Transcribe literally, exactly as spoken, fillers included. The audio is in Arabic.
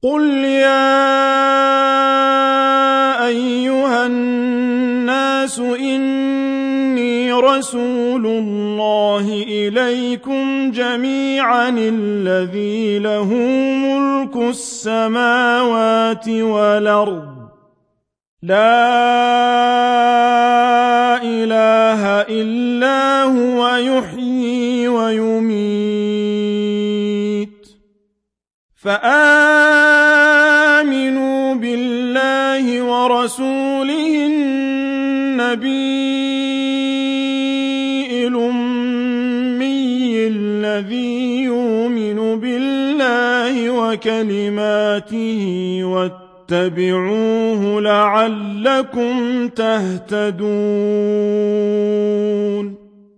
قل يا أيها الناس إني رسول الله إليكم جميعا الذي له ملك السماوات والأرض لا إله إلا هو يحيي ويميت فآمنوا بالله ورسوله النبي الأمي الذي يؤمن بالله وكلماته واتبعوه لعلكم تهتدون